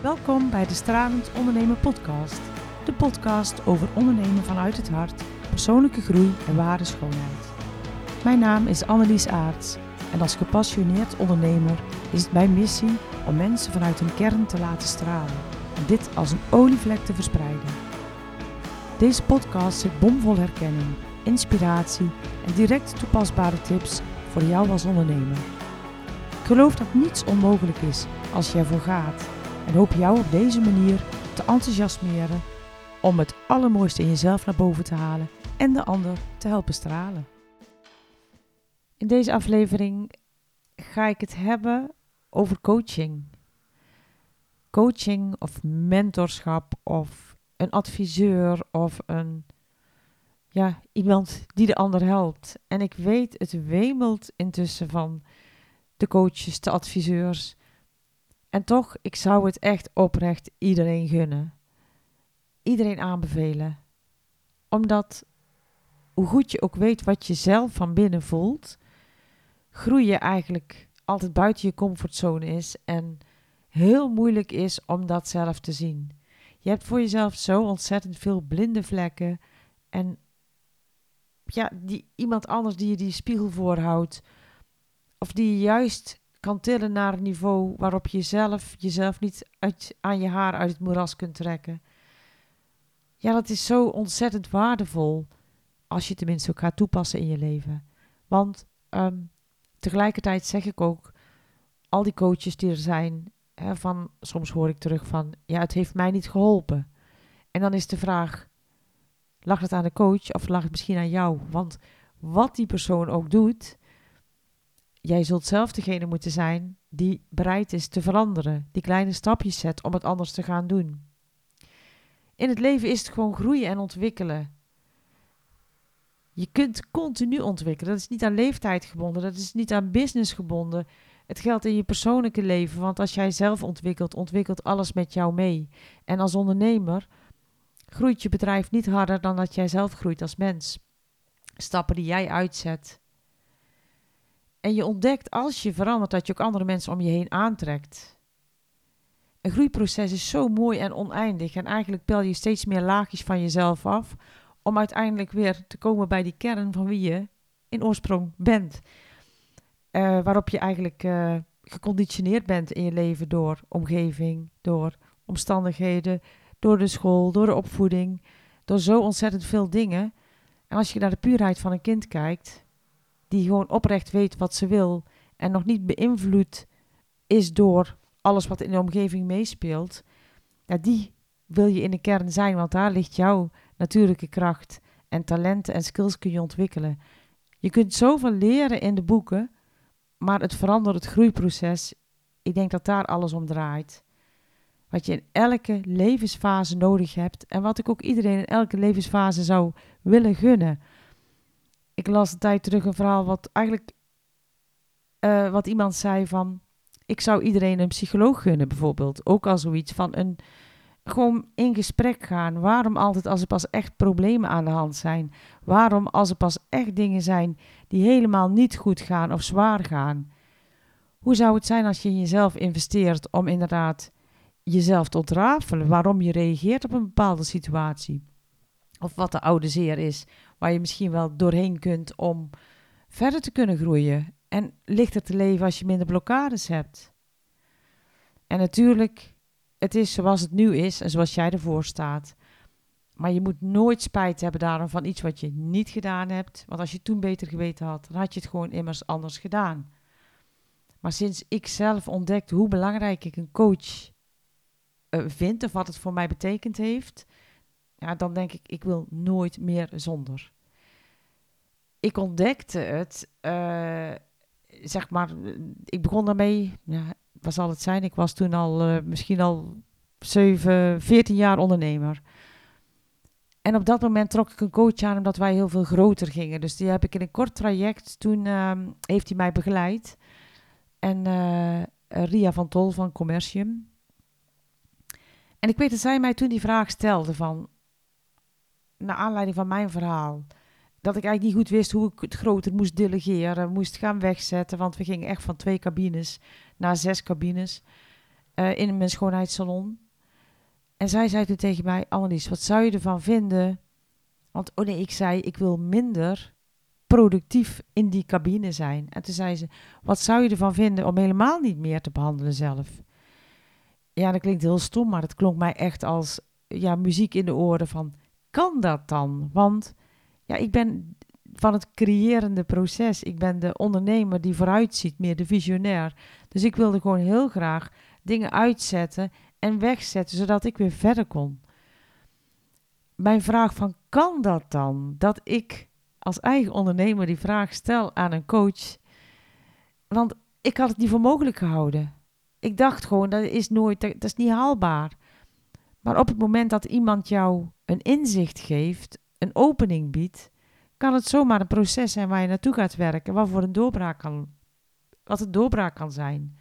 Welkom bij de Stralend Ondernemen podcast. De podcast over ondernemen vanuit het hart, persoonlijke groei en ware schoonheid. Mijn naam is Annelies Aarts en als gepassioneerd ondernemer is het mijn missie om mensen vanuit hun kern te laten stralen en dit als een olievlek te verspreiden. Deze podcast zit bomvol herkenning, inspiratie en direct toepasbare tips voor jou als ondernemer. Ik geloof dat niets onmogelijk is als je ervoor gaat en hoop jou op deze manier te enthousiasmeren om het allermooiste in jezelf naar boven te halen en de ander te helpen stralen. In deze aflevering ga ik het hebben over coaching. Coaching of mentorschap of een adviseur of iemand die de ander helpt. En ik weet, het wemelt intussen van de coaches, de adviseurs. En toch, ik zou het echt oprecht iedereen gunnen. Iedereen aanbevelen. Omdat, hoe goed je ook weet wat je zelf van binnen voelt, groei je eigenlijk altijd buiten je comfortzone is en heel moeilijk is om dat zelf te zien. Je hebt voor jezelf zo ontzettend veel blinde vlekken en iemand anders die je die spiegel voorhoudt of die je juist kan tillen naar een niveau waarop je jezelf niet aan je haar uit het moeras kunt trekken. Ja, dat is zo ontzettend waardevol als je tenminste ook gaat toepassen in je leven. Want tegelijkertijd zeg ik ook, al die coaches die er zijn, soms hoor ik terug van, ja, het heeft mij niet geholpen. En dan is de vraag, lag het aan de coach of lag het misschien aan jou? Want wat die persoon ook doet, jij zult zelf degene moeten zijn die bereid is te veranderen. Die kleine stapjes zet om het anders te gaan doen. In het leven is het gewoon groeien en ontwikkelen. Je kunt continu ontwikkelen. Dat is niet aan leeftijd gebonden. Dat is niet aan business gebonden. Het geldt in je persoonlijke leven. Want als jij zelf ontwikkelt, ontwikkelt alles met jou mee. En als ondernemer groeit je bedrijf niet harder dan dat jij zelf groeit als mens. Stappen die jij uitzet. En je ontdekt als je verandert dat je ook andere mensen om je heen aantrekt. Een groeiproces is zo mooi en oneindig. En eigenlijk pel je steeds meer laagjes van jezelf af. Om uiteindelijk weer te komen bij die kern van wie je in oorsprong bent. Waarop je eigenlijk geconditioneerd bent in je leven door omgeving, door omstandigheden, door de school, door de opvoeding. Door zo ontzettend veel dingen. En als je naar de puurheid van een kind kijkt, die gewoon oprecht weet wat ze wil en nog niet beïnvloed is door alles wat in de omgeving meespeelt, die wil je in de kern zijn, want daar ligt jouw natuurlijke kracht en talenten en skills kun je ontwikkelen. Je kunt zoveel leren in de boeken, maar het verandert het groeiproces. Ik denk dat daar alles om draait. Wat je in elke levensfase nodig hebt en wat ik ook iedereen in elke levensfase zou willen gunnen. Ik las een tijd terug een verhaal wat iemand zei van, ik zou iedereen een psycholoog gunnen bijvoorbeeld. Ook al zoiets van gewoon in gesprek gaan. Waarom altijd als er pas echt problemen aan de hand zijn? Waarom als er pas echt dingen zijn die helemaal niet goed gaan of zwaar gaan? Hoe zou het zijn als je in jezelf investeert om inderdaad jezelf te ontrafelen? Waarom je reageert op een bepaalde situatie? Of wat de oude zeer is, waar je misschien wel doorheen kunt om verder te kunnen groeien. En lichter te leven als je minder blokkades hebt. En natuurlijk, het is zoals het nu is en zoals jij ervoor staat. Maar je moet nooit spijt hebben daarom van iets wat je niet gedaan hebt. Want als je toen beter geweten had, dan had je het gewoon immers anders gedaan. Maar sinds ik zelf ontdekte hoe belangrijk ik een coach vind, of wat het voor mij betekend heeft, dan denk ik wil nooit meer zonder. Ik ontdekte het, ik begon daarmee, wat zal het zijn? Ik was toen al misschien al 14 jaar ondernemer. En op dat moment trok ik een coach aan omdat wij heel veel groter gingen. Dus die heb ik in een kort traject, toen heeft hij mij begeleid. En Ria van Tol van Commercium. En ik weet dat zij mij toen die vraag stelde van, naar aanleiding van mijn verhaal, dat ik eigenlijk niet goed wist hoe ik het groter moest delegeren, moest gaan wegzetten, want we gingen echt van 2 cabines naar 6 cabines. in mijn schoonheidssalon. En zij zei toen tegen mij, Annelies, wat zou je ervan vinden? Want ik zei, ik wil minder productief in die cabine zijn. En toen zei ze, wat zou je ervan vinden om helemaal niet meer te behandelen zelf? Ja, dat klinkt heel stom, maar het klonk mij echt als muziek in de oren van, kan dat dan? Want ik ben van het creërende proces. Ik ben de ondernemer die vooruitziet, meer de visionair. Dus ik wilde gewoon heel graag dingen uitzetten en wegzetten, zodat ik weer verder kon. Mijn vraag van, kan dat dan? Dat ik als eigen ondernemer die vraag stel aan een coach. Want ik had het niet voor mogelijk gehouden. Ik dacht gewoon, dat is niet haalbaar. Maar op het moment dat iemand jou een inzicht geeft, een opening biedt, kan het zomaar een proces zijn waar je naartoe gaat werken, wat een doorbraak kan zijn.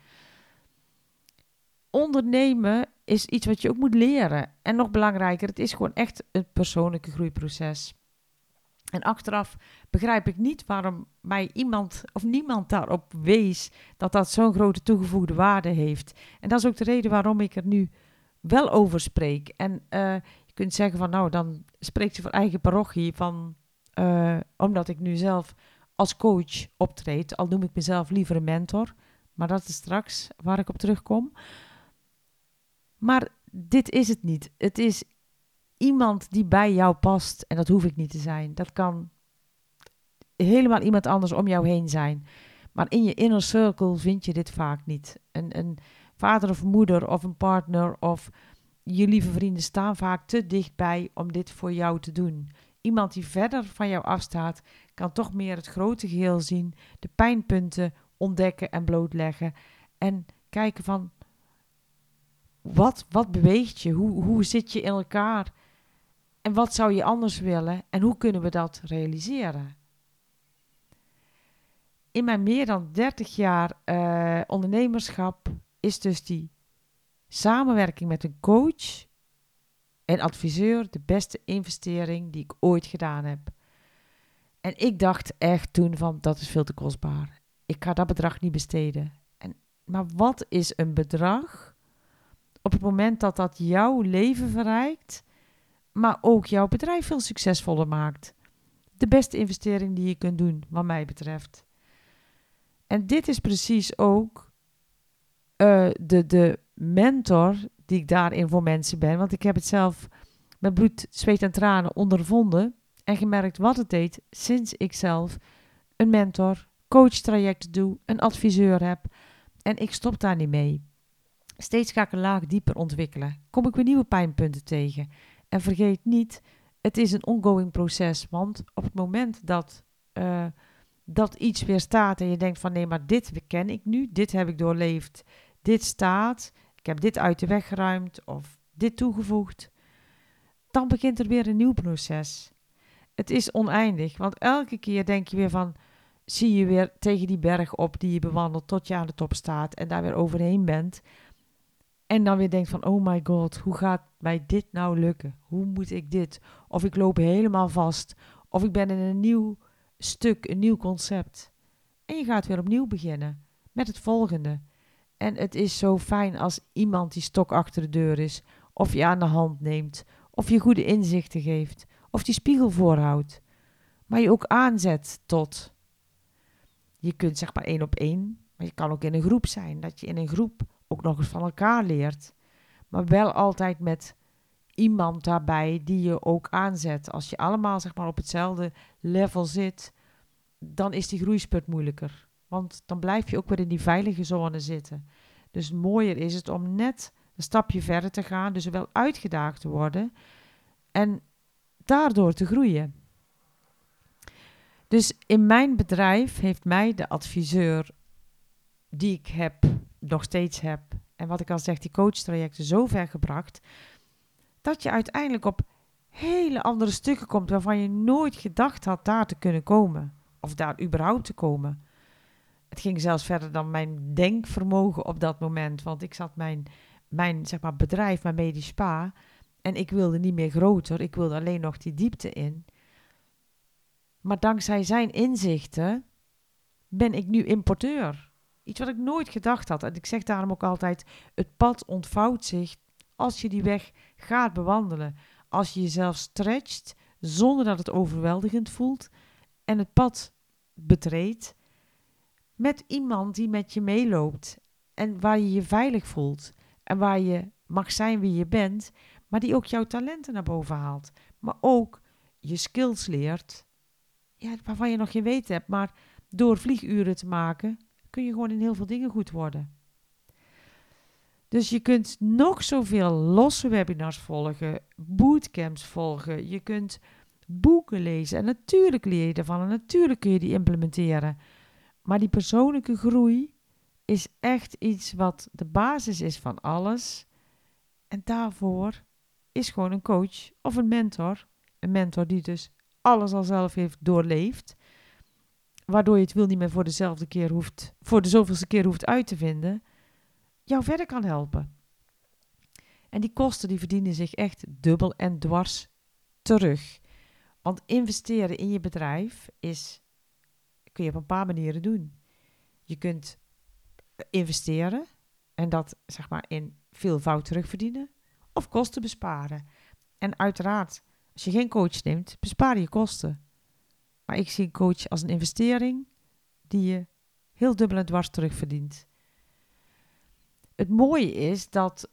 Ondernemen is iets wat je ook moet leren. En nog belangrijker, het is gewoon echt een persoonlijke groeiproces. En achteraf begrijp ik niet waarom mij iemand of niemand daarop wees dat zo'n grote toegevoegde waarde heeft. En dat is ook de reden waarom ik er nu wel over spreek. En je kunt zeggen van nou, dan spreekt ze voor eigen parochie omdat ik nu zelf als coach optreed. Al noem ik mezelf liever een mentor. Maar dat is straks waar ik op terugkom. Maar dit is het niet. Het is iemand die bij jou past. En dat hoef ik niet te zijn. Dat kan helemaal iemand anders om jou heen zijn. Maar in je inner circle vind je dit vaak niet. Een vader of moeder of een partner of je lieve vrienden staan vaak te dichtbij om dit voor jou te doen. Iemand die verder van jou afstaat, kan toch meer het grote geheel zien, de pijnpunten ontdekken en blootleggen. En kijken van, wat beweegt je? Hoe zit je in elkaar? En wat zou je anders willen? En hoe kunnen we dat realiseren? In mijn meer dan 30 jaar ondernemerschap is dus die samenwerking met een coach en adviseur de beste investering die ik ooit gedaan heb. En ik dacht echt toen van, dat is veel te kostbaar. Ik ga dat bedrag niet besteden. Maar wat is een bedrag op het moment dat jouw leven verrijkt, maar ook jouw bedrijf veel succesvoller maakt? De beste investering die je kunt doen, wat mij betreft. En dit is precies ook de mentor die ik daarin voor mensen ben. Want ik heb het zelf met bloed, zweet en tranen ondervonden en gemerkt wat het deed sinds ik zelf een mentor, coachtraject doe, een adviseur heb. En ik stop daar niet mee. Steeds ga ik een laag dieper ontwikkelen. Kom ik weer nieuwe pijnpunten tegen. En vergeet niet, het is een ongoing proces. Want op het moment dat iets weer staat en je denkt van nee, maar dit ken ik nu, dit heb ik doorleefd, dit staat, ik heb dit uit de weg geruimd of dit toegevoegd, dan begint er weer een nieuw proces. Het is oneindig, want elke keer denk je weer van, zie je weer tegen die berg op die je bewandelt tot je aan de top staat en daar weer overheen bent. En dan weer denkt van, oh my god, hoe gaat mij dit nou lukken? Hoe moet ik dit? Of ik loop helemaal vast, of ik ben in een nieuw stuk, een nieuw concept. En je gaat weer opnieuw beginnen met het volgende. En het is zo fijn als iemand die stok achter de deur is, of je aan de hand neemt, of je goede inzichten geeft, of die spiegel voorhoudt. Maar je ook aanzet tot. Je kunt zeg maar 1 op 1, maar je kan ook in een groep zijn. Dat je in een groep ook nog eens van elkaar leert. Maar wel altijd met iemand daarbij die je ook aanzet. Als je allemaal zeg maar op hetzelfde level zit, dan is die groeispurt moeilijker. Want dan blijf je ook weer in die veilige zone zitten. Dus mooier is het om net een stapje verder te gaan, dus wel uitgedaagd te worden en daardoor te groeien. Dus in mijn bedrijf heeft mij de adviseur die ik nog steeds heb, en wat ik al zeg, die coachtrajecten zo ver gebracht, dat je uiteindelijk op hele andere stukken komt waarvan je nooit gedacht had daar te kunnen komen. Of daar überhaupt te komen. Het ging zelfs verder dan mijn denkvermogen op dat moment. Want ik zat mijn zeg maar bedrijf, mijn medisch spa. En ik wilde niet meer groter. Ik wilde alleen nog die diepte in. Maar dankzij zijn inzichten ben ik nu importeur. Iets wat ik nooit gedacht had. En ik zeg daarom ook altijd, het pad ontvouwt zich als je die weg gaat bewandelen. Als je jezelf stretcht, zonder dat het overweldigend voelt. En het pad betreedt met iemand die met je meeloopt. En waar je je veilig voelt. En waar je mag zijn wie je bent. Maar die ook jouw talenten naar boven haalt. Maar ook je skills leert. Ja, waarvan je nog geen weten hebt. Maar door vlieguren te maken, kun je gewoon in heel veel dingen goed worden. Dus je kunt nog zoveel losse webinars volgen, bootcamps volgen. Je kunt boeken lezen en natuurlijk leer je ervan en natuurlijk kun je die implementeren. Maar die persoonlijke groei is echt iets wat de basis is van alles. En daarvoor is gewoon een coach of een mentor. Een mentor die dus alles al zelf heeft doorleefd. Waardoor je het wiel niet meer voor de zoveelste keer hoeft uit te vinden. Jou verder kan helpen. En die kosten die verdienen zich echt dubbel en dwars terug. Want investeren in je bedrijf kun je op een paar manieren doen. Je kunt investeren en dat zeg maar in veelvoud terugverdienen. Of kosten besparen. En uiteraard, als je geen coach neemt, bespaar je kosten. Maar ik zie een coach als een investering die je heel dubbel en dwars terugverdient. Het mooie is dat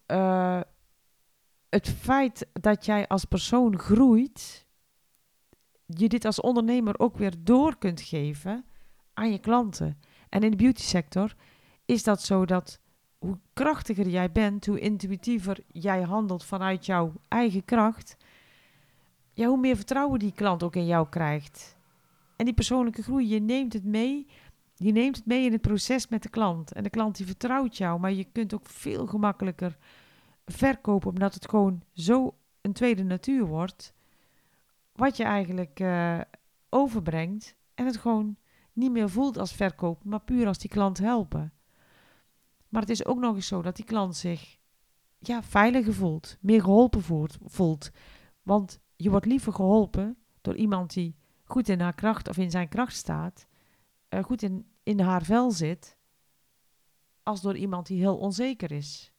het feit dat jij als persoon groeit, je dit als ondernemer ook weer door kunt geven aan je klanten. En in de beauty sector is dat zo dat hoe krachtiger jij bent, hoe intuïtiever jij handelt vanuit jouw eigen kracht, ja, hoe meer vertrouwen die klant ook in jou krijgt. En die persoonlijke groei, je neemt het mee in het proces met de klant. En de klant die vertrouwt jou, maar je kunt ook veel gemakkelijker verkopen, omdat het gewoon zo een tweede natuur wordt, wat je eigenlijk overbrengt en het gewoon niet meer voelt als verkopen, maar puur als die klant helpen. Maar het is ook nog eens zo dat die klant zich veiliger voelt, meer geholpen voelt. Want je wordt liever geholpen door iemand die goed in haar kracht of in zijn kracht staat, goed in haar vel zit, als door iemand die heel onzeker is.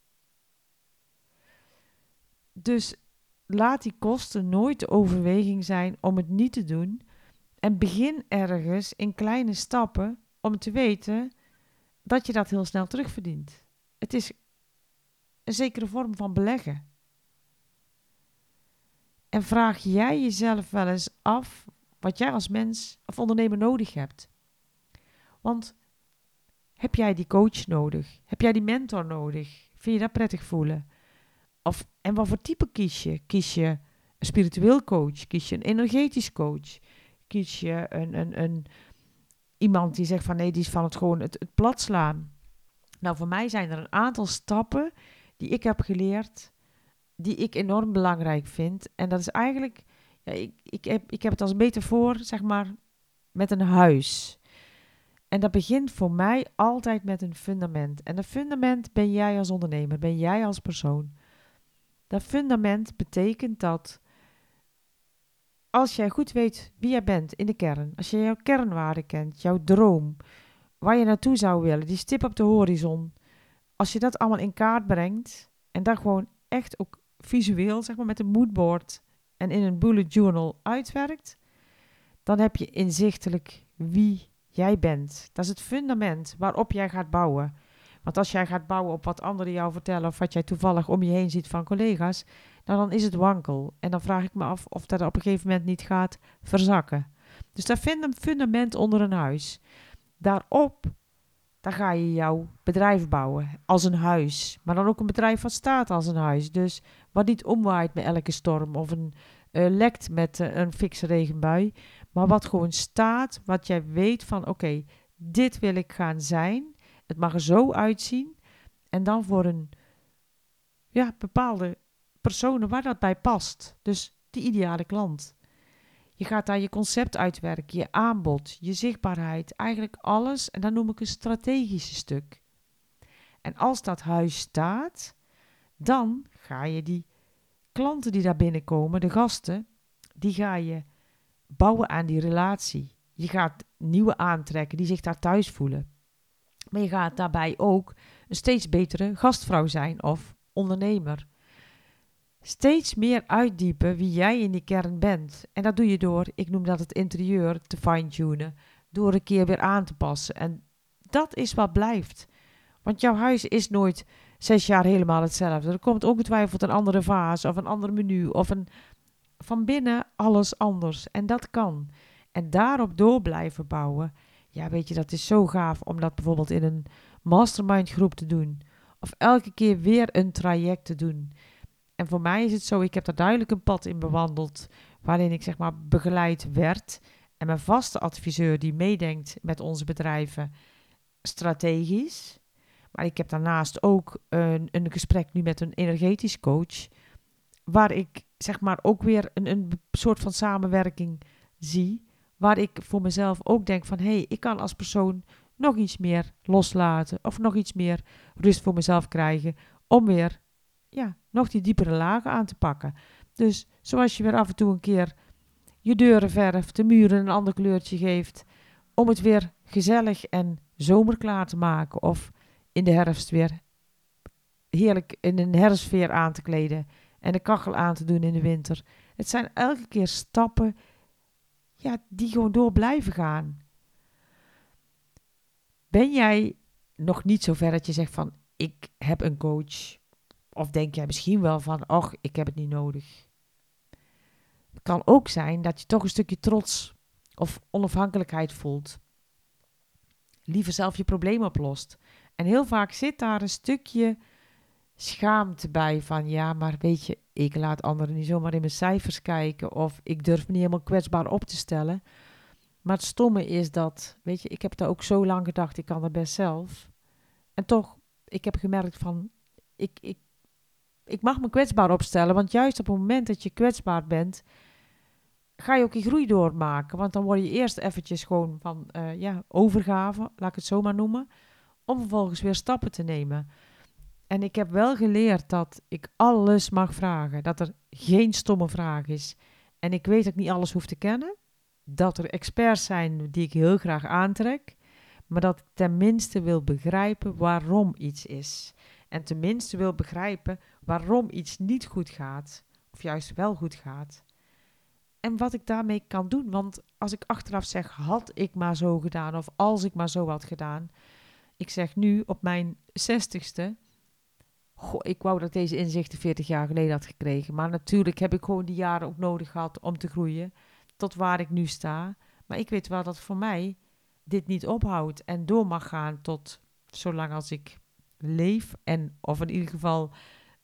Dus laat die kosten nooit de overweging zijn om het niet te doen. En begin ergens in kleine stappen om te weten dat je dat heel snel terugverdient. Het is een zekere vorm van beleggen. En vraag jij jezelf wel eens af wat jij als mens of ondernemer nodig hebt. Want heb jij die coach nodig? Heb jij die mentor nodig? Vind je dat prettig voelen? En wat voor type kies je? Kies je een spiritueel coach? Kies je een energetisch coach? Kies je iemand die zegt van nee, die is van het plat slaan? Nou, voor mij zijn er een aantal stappen die ik heb geleerd, die ik enorm belangrijk vind. En dat is eigenlijk, ik heb het als metafoor, zeg maar, met een huis. En dat begint voor mij altijd met een fundament. En dat fundament ben jij als ondernemer, ben jij als persoon. Dat fundament betekent dat als jij goed weet wie jij bent in de kern, als je jouw kernwaarden kent, jouw droom, waar je naartoe zou willen, die stip op de horizon, als je dat allemaal in kaart brengt en daar gewoon echt ook visueel, zeg maar met een moodboard en in een bullet journal uitwerkt, dan heb je inzichtelijk wie jij bent. Dat is het fundament waarop jij gaat bouwen. Want als jij gaat bouwen op wat anderen jou vertellen of wat jij toevallig om je heen ziet van collega's, nou dan is het wankel. En dan vraag ik me af of dat op een gegeven moment niet gaat verzakken. Dus daar vind een fundament onder een huis. Daarop, daar ga je jouw bedrijf bouwen als een huis. Maar dan ook een bedrijf wat staat als een huis. Dus wat niet omwaait met elke storm of lekt met een fikse regenbui. Maar wat gewoon staat, wat jij weet van oké, dit wil ik gaan zijn. Het mag er zo uitzien. En dan voor een bepaalde personen waar dat bij past. Dus die ideale klant. Je gaat daar je concept uitwerken, je aanbod, je zichtbaarheid, eigenlijk alles. En dan noem ik een strategische stuk. En als dat huis staat, dan ga je die klanten die daar binnenkomen, de gasten, die ga je bouwen aan die relatie. Je gaat nieuwe aantrekken die zich daar thuis voelen. Maar je gaat daarbij ook een steeds betere gastvrouw zijn of ondernemer. Steeds meer uitdiepen wie jij in die kern bent. En dat doe je door, ik noem dat het interieur, te fine-tunen. Door een keer weer aan te passen. En dat is wat blijft. Want jouw huis is nooit 6 jaar helemaal hetzelfde. Er komt ongetwijfeld een andere vaas of een ander menu of van binnen alles anders. En dat kan. En daarop door blijven bouwen. Ja, weet je, dat is zo gaaf om dat bijvoorbeeld in een mastermind groep te doen. Of elke keer weer een traject te doen. En voor mij is het zo, ik heb daar duidelijk een pad in bewandeld, waarin ik zeg maar begeleid werd. En mijn vaste adviseur die meedenkt met onze bedrijven strategisch. Maar ik heb daarnaast ook een gesprek nu met een energetisch coach, waar ik zeg maar ook weer een soort van samenwerking zie, waar ik voor mezelf ook denk van, hé, ik kan als persoon nog iets meer loslaten of nog iets meer rust voor mezelf krijgen om weer nog die diepere lagen aan te pakken. Dus zoals je weer af en toe een keer je deuren verft, de muren een ander kleurtje geeft, om het weer gezellig en zomerklaar te maken. Of in de herfst weer heerlijk in een herfstveer aan te kleden en de kachel aan te doen in de winter. Het zijn elke keer stappen die gewoon door blijven gaan. Ben jij nog niet zo ver dat je zegt van, ik heb een coach? Of denk jij misschien wel van, och, ik heb het niet nodig. Het kan ook zijn dat je toch een stukje trots of onafhankelijkheid voelt. Liever zelf je probleem oplost. En heel vaak zit daar een stukje schaamte bij van, ja, maar weet je, ik laat anderen niet zomaar in mijn cijfers kijken of ik durf me niet helemaal kwetsbaar op te stellen. Maar het stomme is dat, weet je, ik heb daar ook zo lang gedacht, ik kan dat best zelf. En toch, ik heb gemerkt van, ik mag me kwetsbaar opstellen, want juist op het moment dat je kwetsbaar bent, ga je ook je groei doormaken. Want dan word je eerst eventjes gewoon van overgave, laat ik het zo maar noemen, om vervolgens weer stappen te nemen. En ik heb wel geleerd dat ik alles mag vragen, dat er geen stomme vraag is. En ik weet dat ik niet alles hoef te kennen, dat er experts zijn die ik heel graag aantrek, maar dat ik tenminste wil begrijpen waarom iets is. En tenminste wil begrijpen waarom iets niet goed gaat, of juist wel goed gaat. En wat ik daarmee kan doen. Want als ik achteraf zeg, had ik maar zo gedaan, of als ik maar zo had gedaan. Ik zeg nu op mijn 60ste, ik wou dat ik deze inzichten 40 jaar geleden had gekregen. Maar natuurlijk heb ik gewoon die jaren ook nodig gehad om te groeien tot waar ik nu sta. Maar ik weet wel dat voor mij dit niet ophoudt en door mag gaan tot zolang als ik leef. En of in ieder geval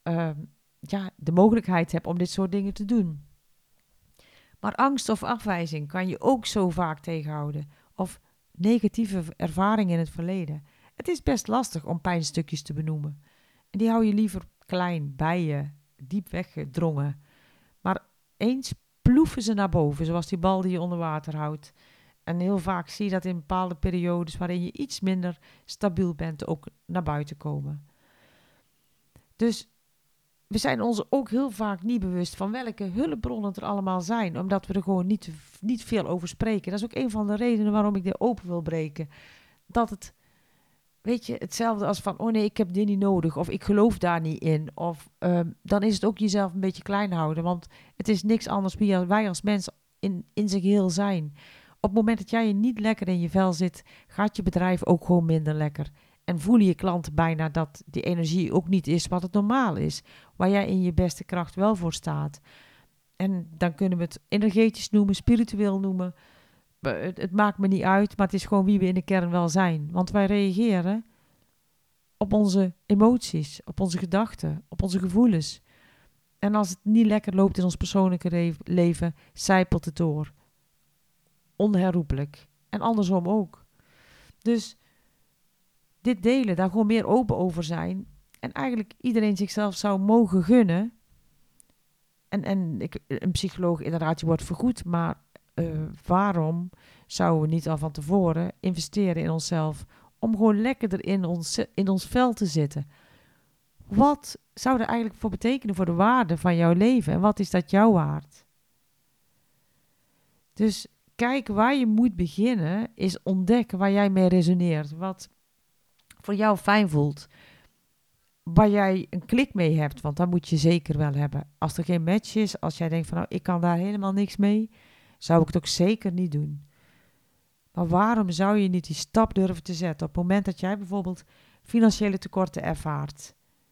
de mogelijkheid heb om dit soort dingen te doen. Maar angst of afwijzing kan je ook zo vaak tegenhouden. Of negatieve ervaringen in het verleden. Het is best lastig om pijnstukjes te benoemen. En die hou je liever klein bij je, diep weggedrongen. Maar eens ploeven ze naar boven, zoals die bal die je onder water houdt. En heel vaak zie je dat in bepaalde periodes waarin je iets minder stabiel bent ook naar buiten komen. Dus we zijn ons ook heel vaak niet bewust van welke hulpbronnen er allemaal zijn. Omdat we er gewoon niet veel over spreken. Dat is ook een van de redenen waarom ik dit open wil breken. Dat het, weet je, hetzelfde als van, oh nee, ik heb dit niet nodig. Of ik geloof daar niet in. Of dan is het ook jezelf een beetje klein houden. Want het is niks anders wie wij als mens in zijn geheel zijn. Op het moment dat jij niet lekker in je vel zit, gaat je bedrijf ook gewoon minder lekker. En voelen je klanten bijna dat die energie ook niet is wat het normaal is. Waar jij in je beste kracht wel voor staat. En dan kunnen we het energetisch noemen, spiritueel noemen. Het maakt me niet uit, maar het is gewoon wie we in de kern wel zijn. Want wij reageren op onze emoties, op onze gedachten, op onze gevoelens. En als het niet lekker loopt in ons persoonlijke leven, zijpelt het door. Onherroepelijk. En andersom ook. Dus dit delen, daar gewoon meer open over zijn. En eigenlijk iedereen zichzelf zou mogen gunnen. En een psycholoog inderdaad, die wordt vergoed. Maar waarom zouden we niet al van tevoren investeren in onszelf? Om gewoon lekkerder in ons vel te zitten. Wat zou er eigenlijk voor betekenen voor de waarde van jouw leven? En wat is dat jouw waard? Dus kijk waar je moet beginnen, is ontdekken waar jij mee resoneert. Wat voor jou fijn voelt. Waar jij een klik mee hebt, want dat moet je zeker wel hebben. Als er geen match is, als jij denkt van nou, ik kan daar helemaal niks mee, zou ik het ook zeker niet doen. Maar waarom zou je niet die stap durven te zetten op het moment dat jij bijvoorbeeld financiële tekorten ervaart?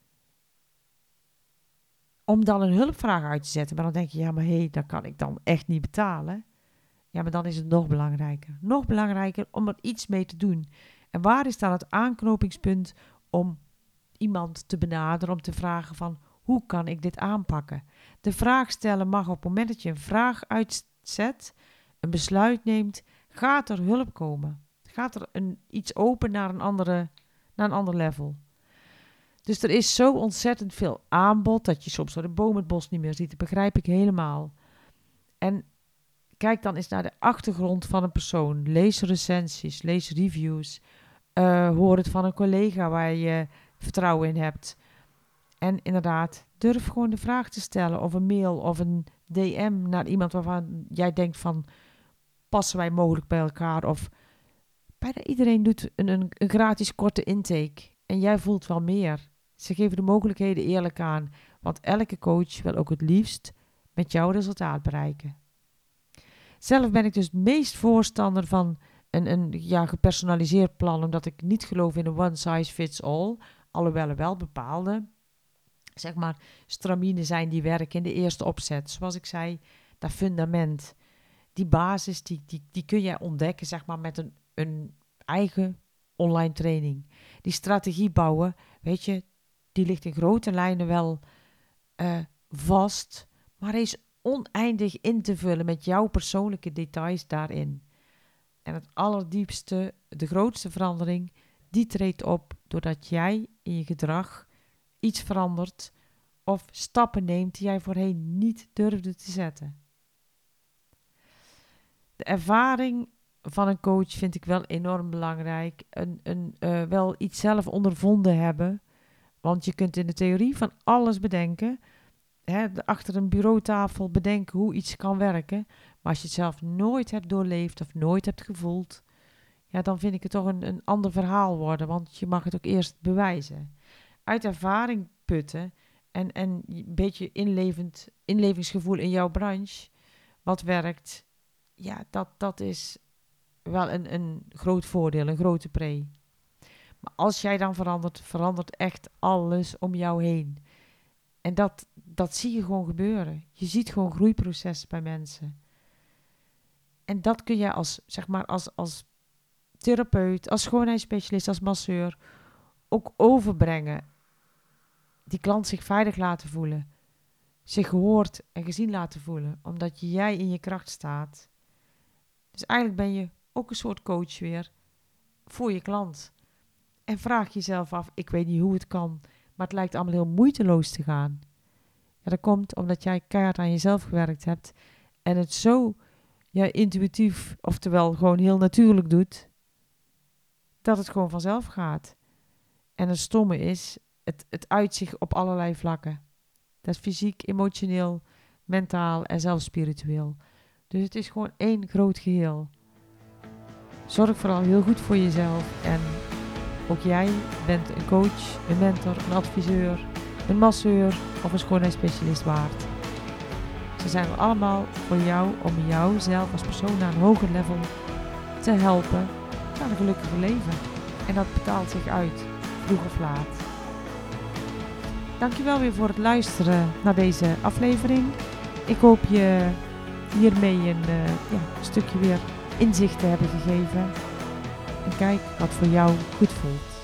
Om dan een hulpvraag uit te zetten, maar dan denk je, ja maar dat kan ik dan echt niet betalen. Ja, maar dan is het nog belangrijker. Nog belangrijker om er iets mee te doen. En waar is dan het aanknopingspunt om iemand te benaderen, om te vragen van, hoe kan ik dit aanpakken? De vraag stellen mag op het moment dat je een vraag uitzet, een besluit neemt, gaat er hulp komen. Gaat er iets open naar een ander level. Dus er is zo ontzettend veel aanbod dat je soms door de boom het bos niet meer ziet. Dat begrijp ik helemaal. En kijk dan eens naar de achtergrond van een persoon. Lees recensies, lees reviews. Hoor het van een collega waar je vertrouwen in hebt. En inderdaad, durf gewoon de vraag te stellen of een mail of een DM naar iemand waarvan jij denkt van, passen wij mogelijk bij elkaar? Of bijna iedereen doet een gratis korte intake en jij voelt wel meer. Ze geven de mogelijkheden eerlijk aan, want elke coach wil ook het liefst met jouw resultaat bereiken. Zelf ben ik dus het meest voorstander van een gepersonaliseerd plan, omdat ik niet geloof in een one size fits all, alhoewel er wel bepaalde, zeg maar, straminen zijn die werken in de eerste opzet. Zoals ik zei, dat fundament, die basis, die kun je ontdekken, zeg maar, met een eigen online training. Die strategie bouwen, weet je, die ligt in grote lijnen wel vast, maar er is oneindig in te vullen met jouw persoonlijke details daarin. En het allerdiepste, de grootste verandering, die treedt op doordat jij in je gedrag iets verandert of stappen neemt die jij voorheen niet durfde te zetten. De ervaring van een coach vind ik wel enorm belangrijk. Wel iets zelf ondervonden hebben. Want je kunt in de theorie van alles bedenken. Achter een bureautafel bedenken hoe iets kan werken. Maar als je het zelf nooit hebt doorleefd of nooit hebt gevoeld, ja, dan vind ik het toch een ander verhaal worden. Want je mag het ook eerst bewijzen. Uit ervaring putten en een beetje inlevingsgevoel in jouw branche, wat werkt, ja, dat is wel een groot voordeel, een grote pre. Maar als jij dan verandert echt alles om jou heen. En dat zie je gewoon gebeuren. Je ziet gewoon groeiprocessen bij mensen. En dat kun je als therapeut, als schoonheidsspecialist, als masseur ook overbrengen. Die klant zich veilig laten voelen. Zich gehoord en gezien laten voelen. Omdat jij in je kracht staat. Dus eigenlijk ben je ook een soort coach weer voor je klant. En vraag jezelf af, ik weet niet hoe het kan, maar het lijkt allemaal heel moeiteloos te gaan. Ja, dat komt omdat jij keihard aan jezelf gewerkt hebt en het zo intuïtief, oftewel gewoon heel natuurlijk doet, dat het gewoon vanzelf gaat. En het stomme is, het uit zich op allerlei vlakken. Dat is fysiek, emotioneel, mentaal en zelfs spiritueel. Dus het is gewoon één groot geheel. Zorg vooral heel goed voor jezelf. En ook jij bent een coach, een mentor, een adviseur, een masseur of een schoonheidsspecialist waard. Ze zijn er allemaal voor jou om jou zelf als persoon naar een hoger level te helpen naar een gelukkiger leven. En dat betaalt zich uit, vroeg of laat. Dankjewel weer voor het luisteren naar deze aflevering. Ik hoop je hiermee een stukje weer inzicht te hebben gegeven. En kijk wat voor jou goed voelt.